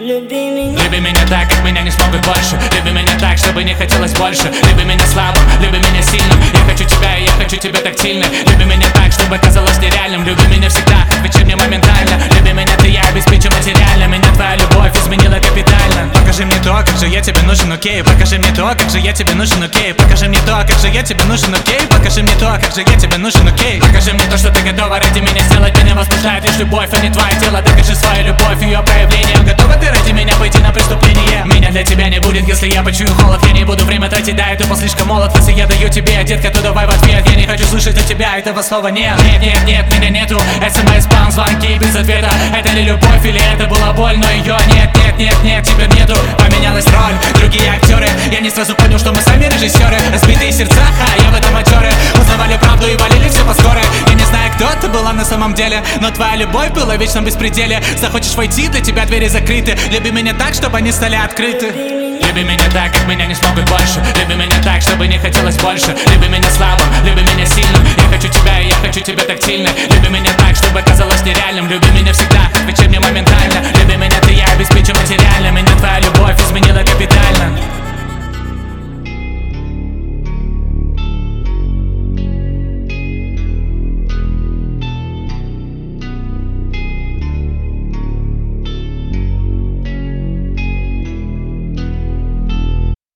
Люби меня так, как меня не смогут больше. Люби меня так, чтобы не хотелось больше. Люби меня слабым, люби меня сильным. Я хочу тебя, и я хочу тебя тактильно. Люби меня так, чтобы казалось нереальным. Люби меня всегда, как вечерне моментально. Люби меня ты, я обеспечу материально. Меня твоя любовь изменила капитально. Покажи мне то, как же я тебе нужен, окей. Покажи мне то, как же я тебе нужен, окей. Покажи мне то, как же я тебе нужен, окей. Покажи мне то, как же я тебе нужен, окей. Покажи мне то, что ты готова ради меня сделать. Меня возбуждает лишь любовь, а не твое тело. Докажи свою любовь, ее проявление. Готова ты ради меня пойти на преступление? Меня для тебя не будет, если я почую холод. Я не буду время тратить, да, это слишком молод. Если я даю тебе, детка, то давай в ответ. Я не хочу слышать от тебя этого слова нет. Нет, нет, нет, меня нету. СМС, спам, звонки без ответа. Это ли любовь или это была боль? Но ее нет, нет, нет, нет, теперь нету. Поменялась роль, другие актеры. Я не сразу понял, что мы сами режиссеры. Разбитые сердца, а я в этом актеры. Узнавали правду и валили все по скорой. Я не знаю, кто ты была на самом деле, но твоя любовь была в вечном беспределе. Захочешь войти, для тебя двери закрыты. Люби меня так, чтобы они стали открыты. Люби меня так, как меня не смогут больше. Люби меня так, чтобы не хотелось больше. Люби меня слабым, люби меня сильным. Я хочу тебя, и я хочу тебя тактильно. Люби меня так, чтобы казалось нереальным. Люби меня всегда.